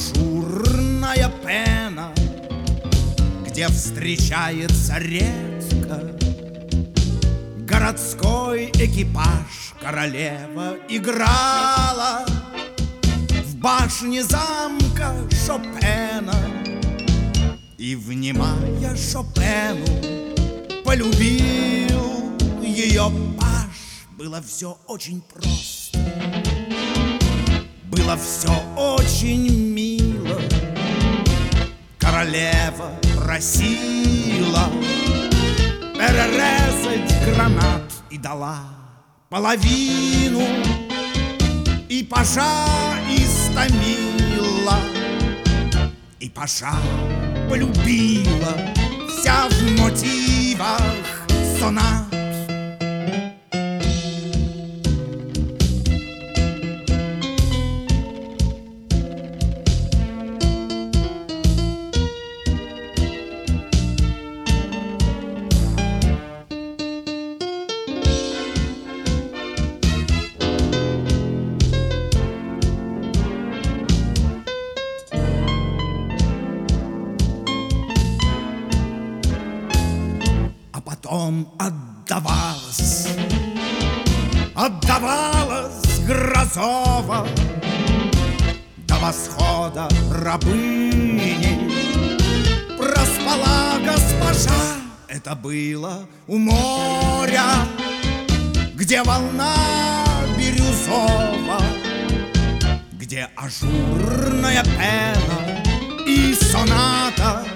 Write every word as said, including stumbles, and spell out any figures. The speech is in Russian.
ажурная пена, где встречается редко городской экипаж. Королева играла в башне замка Шопена, и, внимая Шопену, полюбил ее паж. Было все очень просто, было все очень мило. Королева просила перерезать гранат и дала половину, и пажа истомила, и пажа полюбила, вся в мотивах сонат. Потом отдавалась, отдавалась Грозова до восхода рабыни. Проспала госпожа, это было у моря, где волна бирюзова, где ажурная пена и соната